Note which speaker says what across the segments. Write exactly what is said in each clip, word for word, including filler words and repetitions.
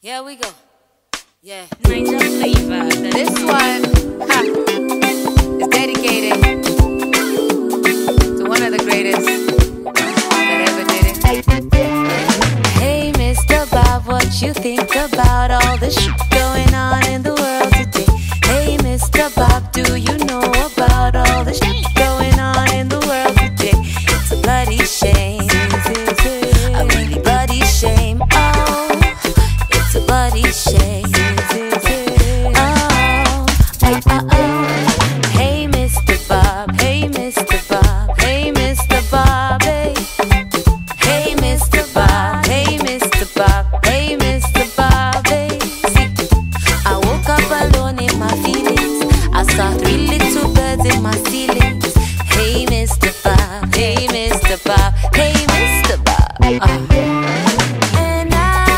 Speaker 1: Here we go. Yeah.
Speaker 2: Niger flavor.
Speaker 1: This one ha, is dedicated to one of the greatest that ever did it. Hey, Mister Bob, what you think about all the shit going on in the world today? Hey, Mister Bob, do you know about all the shit going on in the world today? It's a bloody shame, a really bloody shame. Oh, it's a bloody shame. Oh, oh, oh, oh. Hey, Mister Bob, hey, Mister Bob, hey, Mister Bob, hey. Hey, Mister Bob, hey, Mister Bob, hey, Mister Bob, hey. See, I woke up alone in my feelings. I saw three little birds in my ceilings. Hey, Mister Bob, hey, Mister Bob, hey, Mister Bob. Uh. And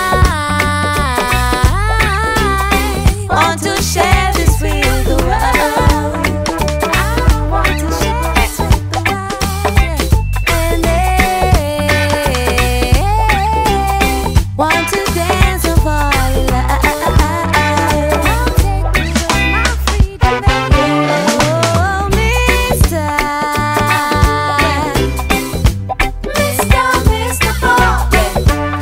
Speaker 1: I want to share this with the world. I want to share this with the world. Yeah. And they want to dance and fall in love. I'll take away my freedom, baby. Oh, Mister Mister, Mister Bob. Yeah.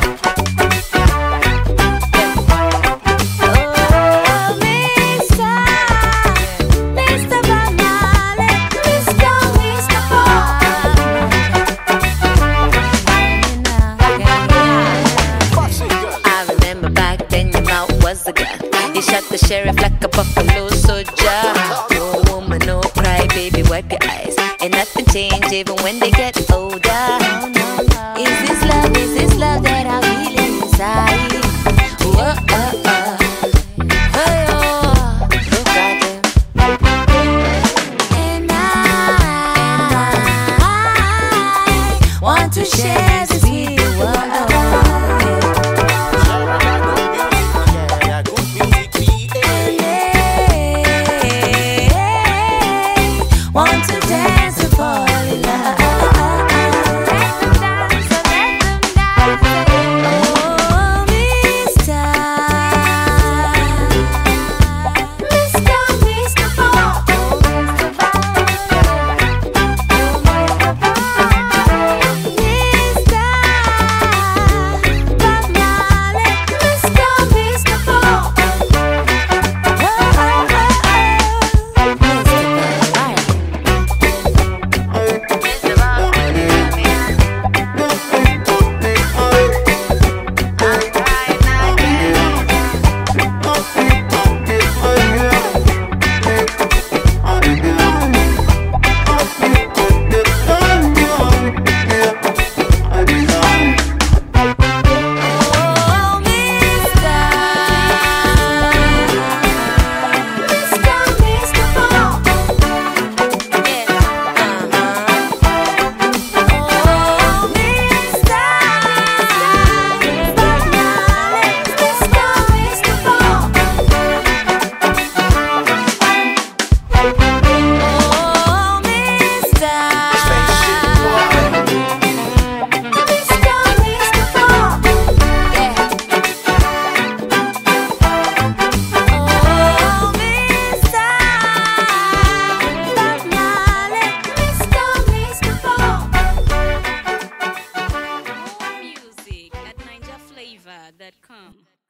Speaker 1: Oh, Mister Mister Bob Marley. Mister Mister Bob. I remember back then your mouth was a gun. You shot the sheriff like a buffalo soldier. No woman, no cry, baby, wipe your eyes. And nothing change even when they get older. Is this love, is this love that I feel inside? Whoa, uh, uh. Hey, oh, look at them. And I want to share this with the world. Want to dance and fall in love. Let them dance, so let them dance. Oh, Mister Mister Mister Bob. Mister Bob. Mister Bob Marley. Mister Mister Bob. Oh, oh, oh, oh. Mister Bob Marley. Oh, Mister Mister Mister Bob. Yeah. Uh-huh. Oh, Mister Bob Marley. Mister Mister Bob. Oh, Mister Mister Mister Bob. Yeah. Oh, Mister Bob Marley. Mister Mister Bob.
Speaker 2: More music at niger flavor dot com.